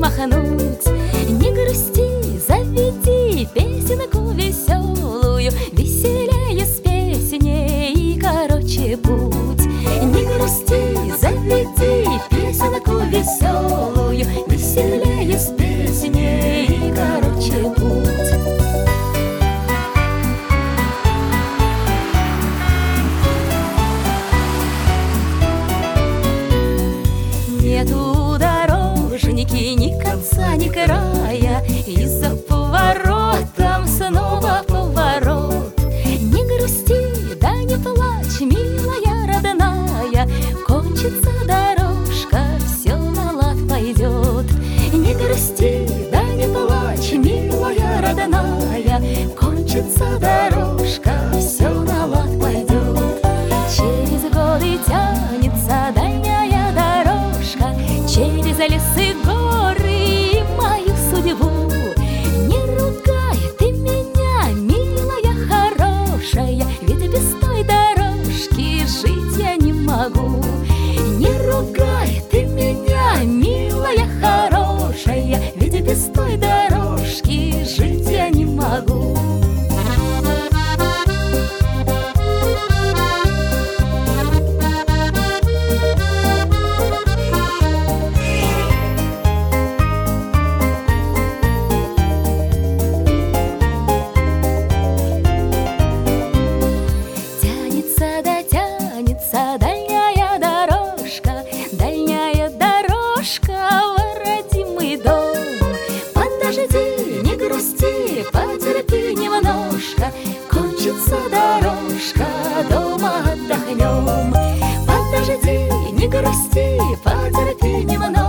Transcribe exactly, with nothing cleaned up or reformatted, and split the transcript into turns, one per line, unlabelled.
махнуть. Не грусти, заведи песенку веселую, веселее с песней и короче путь. Не грусти, заведи песенку веселую, веселее с песней и короче путь. Нету дорожники ни конца, ни края, и за поворотом снова поворот. Не грусти, да не плачь, милая родная, кончится дорожка, все на лад пойдет. Не грусти, да не плачь, милая родная, кончится дорожка, все на лад пойдет. Через годы тянется дальняя дорожка, через лесы, горы и мою судьбу. Не ругай ты меня, милая хорошая, ведь без той дорожки жить я не могу. Не ругай ты меня, милая хорошая, ведь без той дорожки жить я не могу. Дальняя дорожка, дальняя дорожка в родимый дом. Подожди, не грусти, потерпи немножко, кончится дорожка, дома отдохнем. Подожди, не грусти, потерпи немножко.